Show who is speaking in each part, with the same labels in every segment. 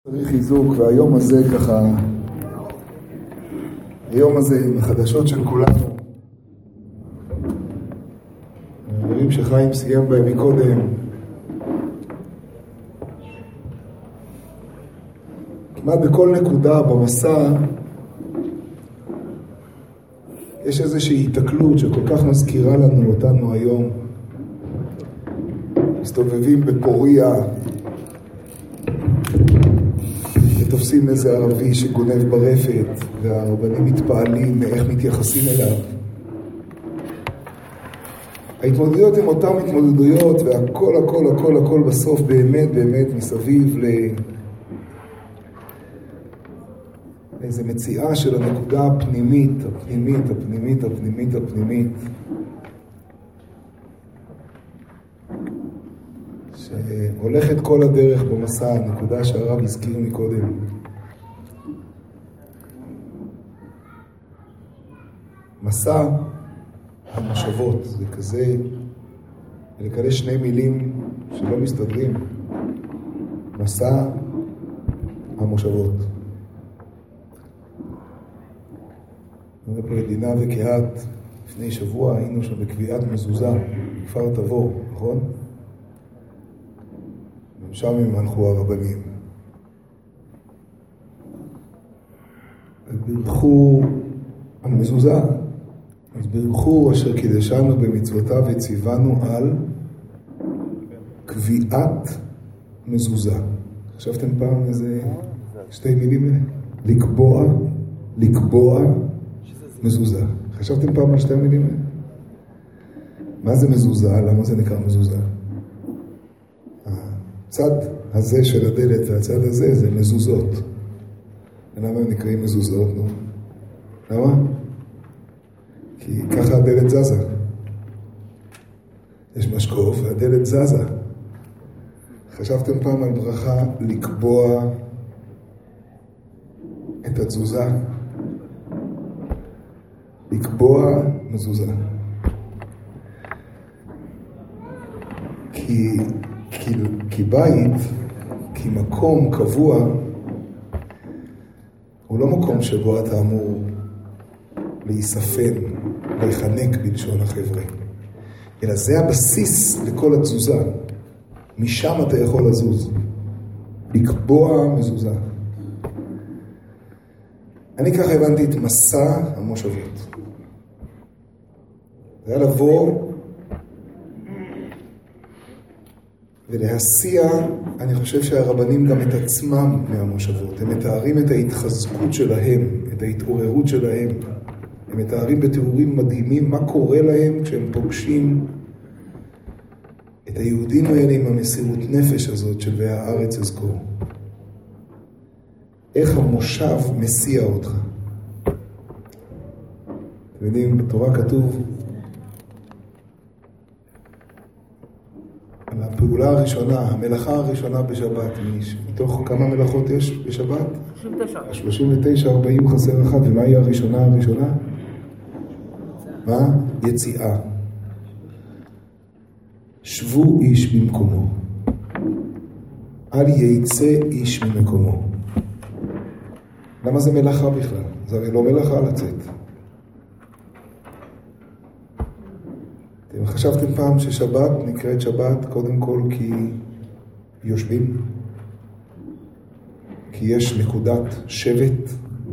Speaker 1: צריך חיזוק, והיום הזה ככה, היום הזה עם החדשות של כולנו, הדברים שחיים סיים בהם מקודם, כמעט בכל נקודה במסע יש איזושהי התקלות שכל כך מזכירה לנו אותנו היום. מסתובבים בפוריה, תופסים איזה ערבי שגונב ברפת, והרבנים מתפעלים מאיך מתייחסים אליו. ההתמודדויות עם אותם התמודדויות, והכל הכל הכל הכל בסוף באמת באמת מסביב לאיזה מציאה של הנקודה הפנימית, הפנימית, הפנימית, הפנימית, הפנימית, שהולכת כל הדרך במסע, הנקודה שהרב הזכיר מקודם. מסע המושבות, זה כזה, לכאלה שני מילים שלא מסתדרים. מסע המושבות. נראה פה לדינה וקהת, לפני שבוע היינו שם בקביעת מזוזה, בכפר תבור, נכון? שם הם הלכו הרבנים. וברכו על מזוזה. אז ברכו אשר קידשנו במצוותיו וציוונו על קביעת מזוזה. חשבתם פעם איזה שתי מילים? לקבוע מזוזה. חשבתם פעם על שתי מילים? מה זה מזוזה? למה זה נקרא מזוזה? הצד הזה של הדלת והצד הזה זה מזוזות. למה הם נקראים מזוזות? נו? למה? כי ככה הדלת זזה. יש משקוף והדלת זזה. חשבתם פעם על ברכה לקבוע את התזוזה? לקבוע מזוזה. כי בית, כי מקום קבוע, הוא לא מקום שבו אתה אמור להיספן, להיחנק בלשון החבר'ה. אלא זה הבסיס לכל התזוזה. משם אתה יכול לזוז. לקבוע מזוזה. אני ככה הבנתי את מסע המושבות. זה היה לבוא ולהסיע, אני חושב שהרבנים גם את עצמם מהמושבות. הם מתארים את ההתחזקות שלהם, את ההתעוררות שלהם. הם מתארים בתיאורים מדהימים מה קורה להם כשהם פוגשים את היהודים האלה עם המסירות נפש הזאת של והארץ אזכור. איך המושב מסיע אותך. אתם יודעים, בתורה כתוב על הפעולה הראשונה, המלאכה הראשונה בשבת, מתוך כמה מלאכות יש בשבת? 39. 39, 40 חסר אחד, ומה היא הראשונה? מה? יציאה. שבו איש במקומו. אל יצא איש ממקומו. למה זה מלאכה בכלל? זה הרי לא מלאכה לצאת. אתם חשבתם פעם ששבת נקראת שבת קודם כל כי יושבים? כי יש נקודת שבט?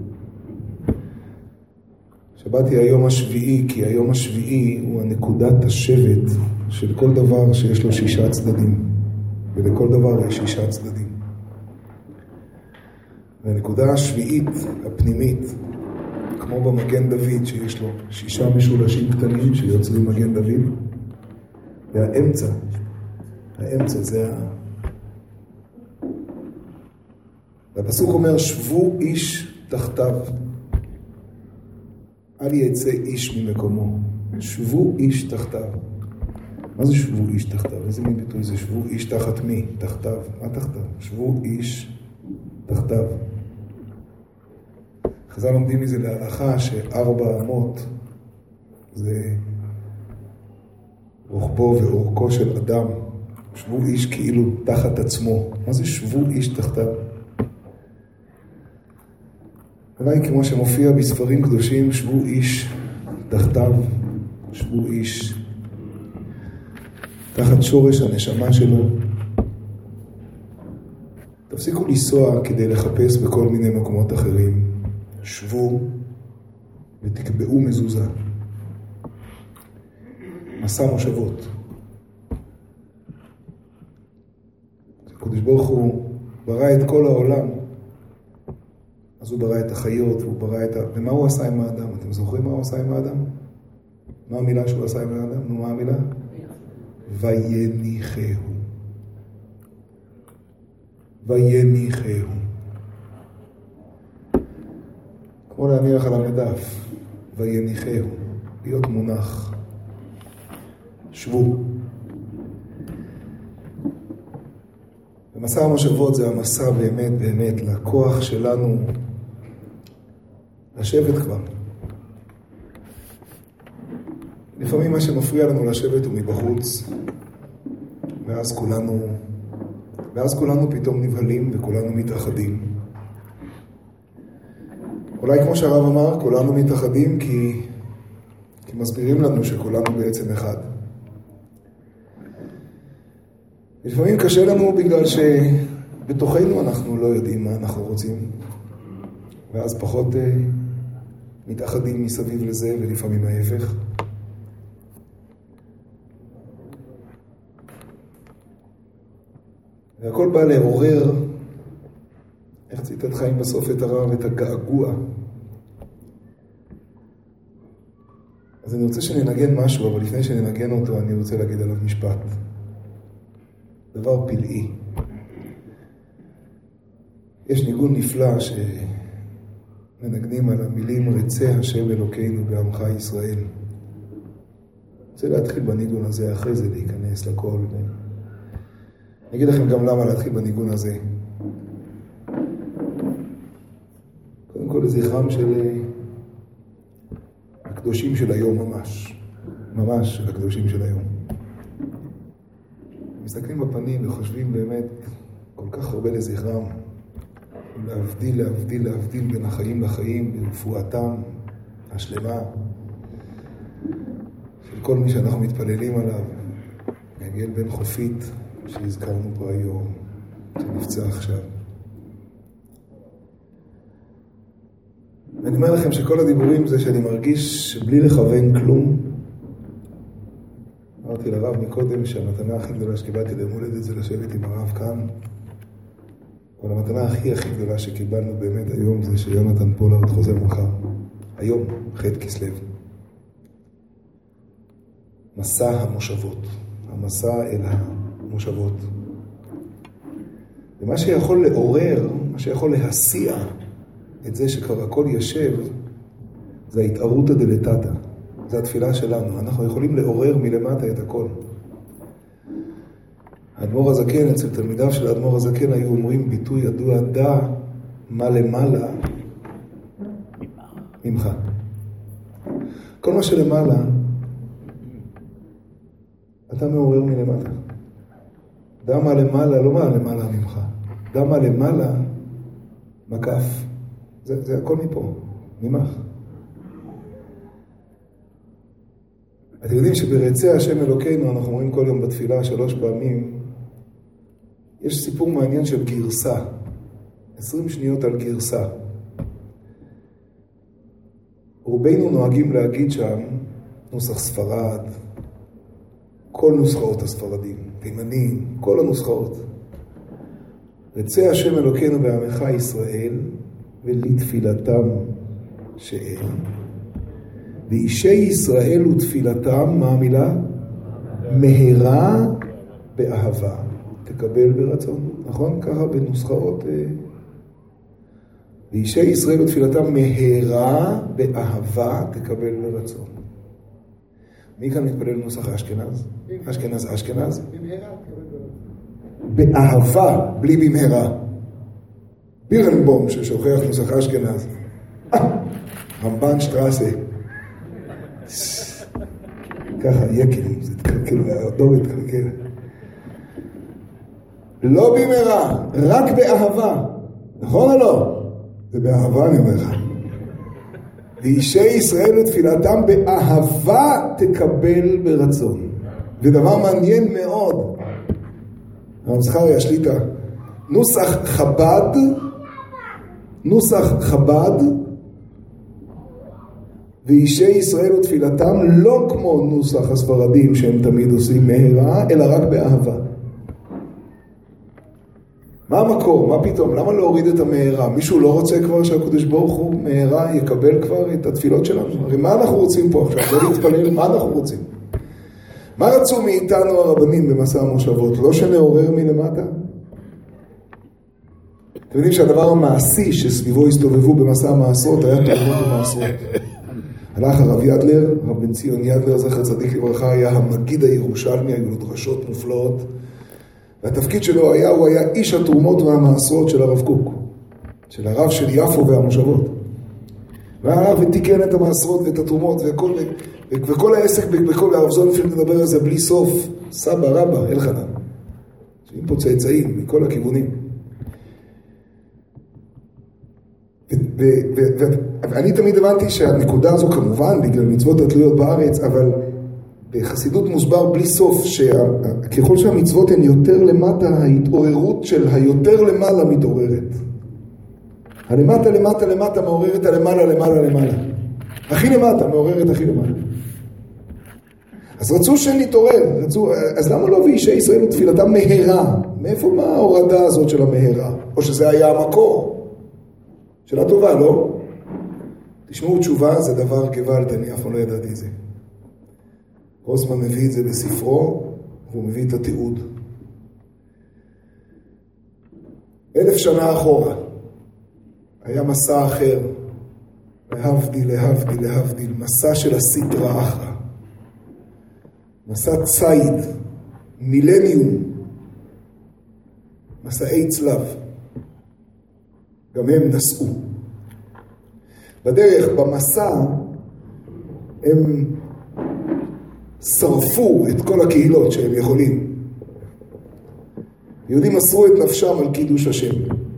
Speaker 1: שבת היא היום השביעי, כי היום השביעי הוא הנקודת השבט של כל דבר שיש לו 6 צדדים. ולכל דבר יש 6 צדדים. והנקודה השביעית, הפנימית, כמו במגן דוד שיש לו 6 משולשים קטנים שיוצרים מגן דוד, והאמצע, האמצע זה והפסוק אומר שבו איש תחתיו, אל יצא איש ממקומו. שבו איש תחתיו. מה זה שבו איש תחתיו? איזה מין ביטוי זה? שבו איש תחת מי? תחתיו. מה תחתיו? שבו איש תחתיו. חז"ל לומדים מזה להלכה ש4 אמות זה רוחבו ואורכו של אדם. שבו איש כאילו תחת עצמו. מה זה שבו איש תחתיו? אולי כמו שמופיע בספרים קדושים, שבו איש תחתיו, שבו איש תחת שורש הנשמה שלו. תפסיקו לנסוע כדי לחפש בכל מיני מקומות אחרים. שבו ותקבעו מזוזה. מסע מושבות. הקדוש ברוך הוא ברא את כל העולם. אז הוא ברא את החיות, והוא ברא את ומה הוא עשה עם האדם? אתם זוכרים מה הוא עשה עם האדם? מה המילה שהוא עשה עם האדם? נו, מה המילה? ויניחהו. ויניחהו. כמו להניח על המדף. ויניחהו. להיות מונח. שבו. ומסע המושבות זה המסע באמת לכוח שלנו לשבת כבר. לפעמים מה שמפריע לנו לשבת הוא מבחוץ, ואז כולנו פתאום נבהלים וכולנו מתאחדים. אולי כמו שהרב אמר, כולנו מתאחדים כי מסבירים לנו שכולנו בעצם אחד. לפעמים קשה לנו בגלל שבתוכנו אנחנו לא יודעים מה אנחנו רוצים, ואז פחות מתאחדים מסביב לזה, ולפעמים ההפך. והכל בא לעורר, איך ציטט חיים בסוף את הרב, את הגעגוע. אז אני רוצה שננגן משהו, אבל לפני שננגן אותו אני רוצה להגיד עליו משפט. דבר פלאי. יש ניגון נפלא שמנגנים על המילים רצה השם אלוקינו בעמך ישראל. אני רוצה להתחיל בניגון הזה, אחרי זה להיכנס לכל. אני אגיד לכם גם למה להתחיל בניגון הזה. קודם כל לזכרם של הקדושים של היום ממש של הקדושים של היום. מסתכלים בפנים וחושבים באמת כל כך הרבה לזכרם, להבדיל בין החיים לחיים, ברפואתם השלמה של כל מי שאנחנו מתפללים עליו. יגל בן חופית שהזכרנו פה היום, שנפצע עכשיו. ואני אומר לכם שכל הדיבורים זה שאני מרגיש שבלי לכוון כלום, אמרתי לרב מקודם שהמתנה הכי גדולה שקיבלתי ליום הולדת זה לשבת עם הרב כאן, אבל המתנה הכי גדולה שקיבלנו באמת היום זה שיונתן פולארד חוזר מחר. היום, ח' כסלו. מסע המושבות. המסע אל המושבות. ומה שיכול לעורר, מה שיכול להסיע את זה שכבר הכל ישב, זה ההתערותא דלתתא. זה התפילה שלנו. אנחנו יכולים לעורר מלמטה את הכל. האדמו"ר הזקן, אצל תלמידיו של האדמו"ר הזקן היו אומרים ביטוי ידוע, דע מה למעלה ממך. כל מה שלמעלה, אתה מעורר מלמטה. דע מה למעלה, לא מה למעלה ממך. דע מה למעלה, מקף. זה הכל מפה, ממך. אתם יודעים שברצה השם אלוקינו, אנחנו אומרים כל יום בתפילה 3 פעמים, יש סיפור מעניין של גרסה. 20 שניות על גרסה. רובנו נוהגים להגיד שם נוסח ספרד, כל נוסחאות הספרדים, תימנים, כל הנוסחאות. רצה השם אלוקינו בעמך ישראל, ולתפילתם שאין. ואישי ישראל ותפילתם, מה המילה? מהרה באהבה. תקבל ברצון, נכון? ככה בנוסחאות. ואישי ישראל ותפילתם מהרה באהבה, תקבל ברצון. מי כאן מתפלל נוסח אשכנז? אשכנז? במהרה, תקבל ברצון. באהבה, בלי במהרה. בירנבום ששוכח נוסח אשכנז. רמב"ן שטרסה. ככה, יקלים, זה תקלקל, והדור יתקלקל. לא במהרה, רק באהבה. נכון או לא? זה באהבה אני אומר לך. ואישי ישראל ותפילתם באהבה תקבל ברצון. ודבר מעניין מאוד, הרב זכריה השליטה, נוסח חב"ד ואישי ישראל ותפילתם לא כמו נוסח הספרדים שהם תמיד עושים מהרה, אלא רק באהבה. מה המקור? מה פתאום? למה להוריד את המהרה? מישהו לא רוצה כבר שהקדוש ברוך הוא מהרה יקבל כבר את התפילות שלנו? הרי מה אנחנו רוצים פה עכשיו? לא להתפלל, מה אנחנו רוצים? מה רצו מאיתנו הרבנים במסע המושבות? לא שנעורר מלמטה? אתם יודעים שהדבר המעשי שסביבו הסתובבו במסע המעשרות היה תאונות במעשרות. הלך הרב ידלר, רב בן ציון ידלר, זכר צדיק לברכה, היה המגיד הירושלמי, היו לו דרשות מופלאות, והתפקיד שלו היה, הוא היה איש התרומות והמעשרות של הרב קוק, של הרב של יפו והמושבות. והרב ותיקן את המעשרות ואת התרומות וכל העסק, וכל הרב זונפילד מדבר על זה בלי סוף, סבא רבא, אלחנן. שהם פה צאצאים מכל הכיוונים. ואני תמיד הבנתי שהנקודה הזו כמובן בגלל מצוות התלויות בארץ, אבל בחסידות מוסבר בלי סוף שככל שהמצוות הן יותר למטה, ההתעוררות של היותר למעלה מתעוררת. הלמטה למטה למטה מעוררת הלמעלה למעלה למעלה. הכי למטה מעוררת הכי למעלה. אז רצו שנתעורר, אז למה לא ואישי ישראל ותפילתם מהרה? מאיפה מה ההורדה הזאת של המהרה? או שזה היה המקור? שאלה טובה, לא? תשמעו, תשובה זה דבר גוואלד, אני אף פעם לא ידעתי זה. רוסמן מביא את זה בספרו, והוא מביא את התיעוד. 1000 שנה אחורה, היה מסע אחר, להבדיל, להבדיל, להבדיל, מסע של הסטרא אחרא. מסע ציד, מילניום, מסעי צלב. גם הם נסעו. בדרך, במסע, הם שרפו את כל הקהילות שהם יכולים. יהודים מסרו את נפשם על קידוש השם.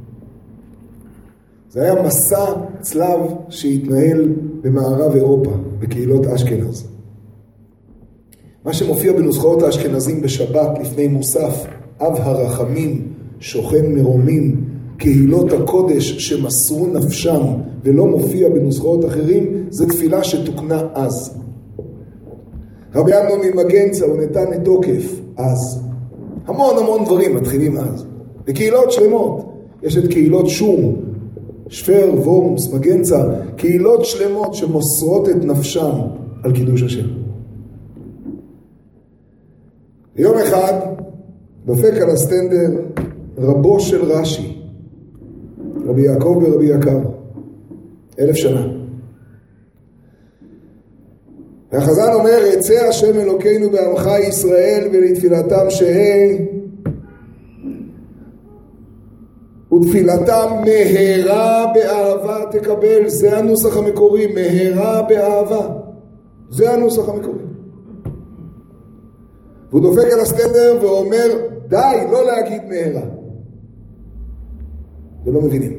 Speaker 1: זה היה מסע צלב שהתנהל במערב אירופה, בקהילות אשכנז. מה שמופיע בנוסחאות האשכנזים בשבת לפני מוסף, אב הרחמים, שוכן מרומים, קהילות הקודש שמסרו נפשם ולא מופיע בנוסחאות אחרים, זה תפילה שתוקנה אז. רבי אמנון ממגנצה הוא נתן את תוקף אז. המון דברים מתחילים אז. בקהילות שלמות. יש את קהילות שום, שפר, וורמס, מגנצה, קהילות שלמות שמוסרות את נפשם על קידוש השם. יום אחד דופק על הסטנדר רבו של רש"י, רבי יעקב ורבי יקר, 1000 שנה. והחזן אומר, יצא השם אלוקינו בעמך ישראל ולתפילתם שהי, ותפילתם מהרה באהבה תקבל. זה הנוסח המקורי, מהרה באהבה. זה הנוסח המקורי. והוא דופק על הסטנדר ואומר, די, לא להגיד מהרה. ולא מבינים.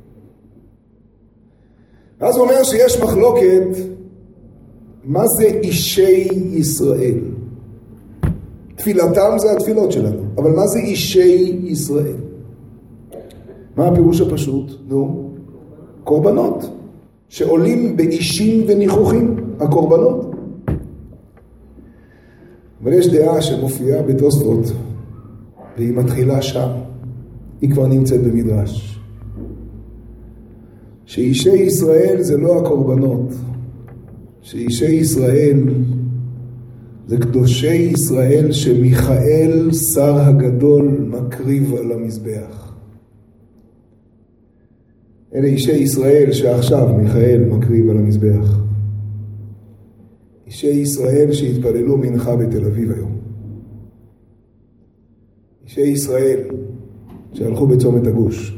Speaker 1: אז הוא אומר שיש מחלוקת, מה זה אישי ישראל? תפילתם זה התפילות שלנו, אבל מה זה אישי ישראל? מה הפירוש הפשוט? נו, קורבנות, שעולים באישים וניחוחים, הקורבנות. אבל יש דעה שמופיעה בתוספות, והיא מתחילה שם, היא כבר נמצאת במדרש. שאישי ישראל זה לא הקורבנות, שאישי ישראל זה קדושי ישראל שמיכאל שר הגדול מקריב על המזבח. אלה אישי ישראל שעכשיו מיכאל מקריב על המזבח. אישי ישראל שהתפללו מנחה בתל אביב היום. אישי ישראל שהלכו בצומת הגוש.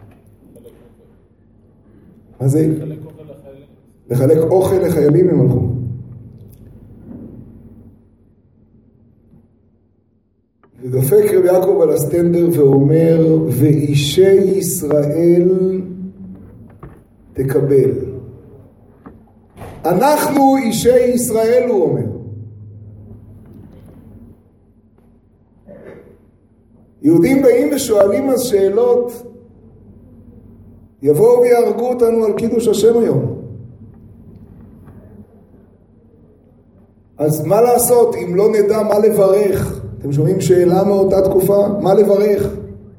Speaker 1: מה זה? לחלק אוכל לחיילים הם הלכו. ודופק רבי יעקב על הסטנדר ואומר, ואישי ישראל תקבל. אנחנו אישי ישראל, הוא אומר. יהודים באים ושואלים אז שאלות, יבואו ויהרגו אותנו על קידוש השם היום. אז מה לעשות אם לא נדע מה לברך? אתם שומעים שאלה מאותה תקופה? מה לברך?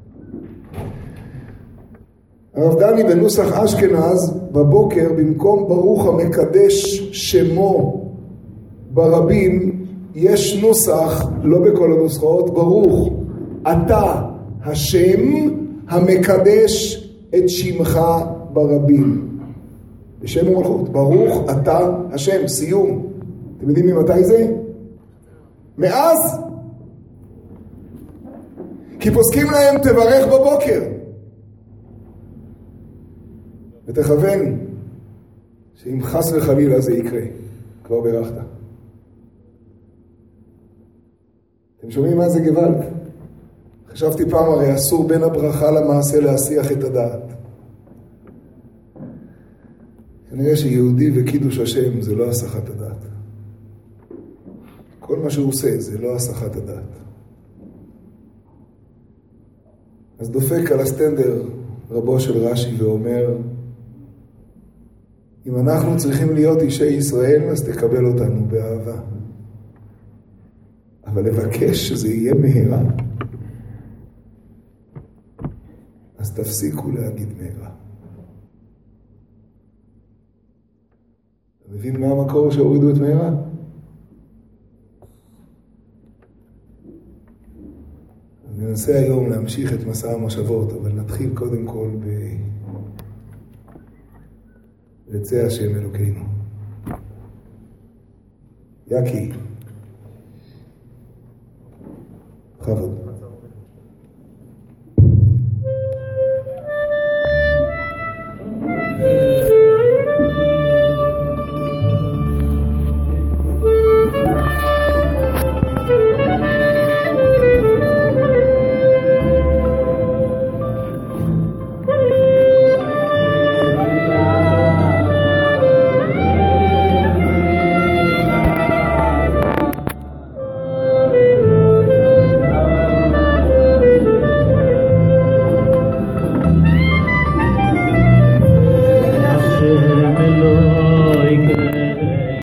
Speaker 1: הרב דני בנוסח אשכנז בבוקר, במקום ברוך המקדש שמו ברבים, יש נוסח, לא בכל הנוסחאות, ברוך אתה השם המקדש את שמך ברבים. בשם ומלכות. ברוך אתה השם, סיום. אתם יודעים ממתי זה? מאז. כי פוסקים להם תברך בבוקר. ותכוון שאם חס וחלילה זה יקרה, כבר ברכת. אתם שומעים מה זה גוואלד? חשבתי פעם, הרי אסור בין הברכה למעשה להסיח את הדעת. כנראה שיהודי וקידוש השם זה לא הסחת הדעת. כל מה שהוא עושה זה לא הסחת הדעת. אז דופק על הסטנדר רבו של רש"י ואומר, אם אנחנו צריכים להיות אישי ישראל, אז תקבל אותנו באהבה. אבל לבקש שזה יהיה מהרה, אז תפסיקו להגיד מהרה. אתה מבין מה המקור שהורידו את מהרה? ננסה היום להמשיך את מסע המושבות, אבל נתחיל קודם כל רצה השם אלוקינו. יקי. בכבוד.